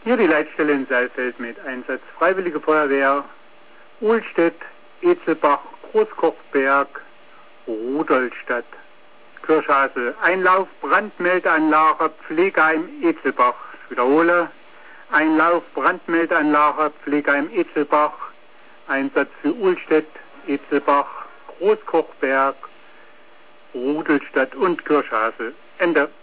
Hier die Leitstelle in Saalfeld mit Einsatz Freiwillige Feuerwehr, Uhlstedt, Etzelbach, Großkochberg, Rudolstadt, Kirchhasel. Einlauf Brandmeldeanlage Pflegeheim Etzelbach. Ich wiederhole. Einlauf Brandmeldeanlage Pflegeheim Etzelbach. Einsatz für Uhlstedt, Etzelbach, Großkochberg, Rudolstadt und Kirchhasel. Ende.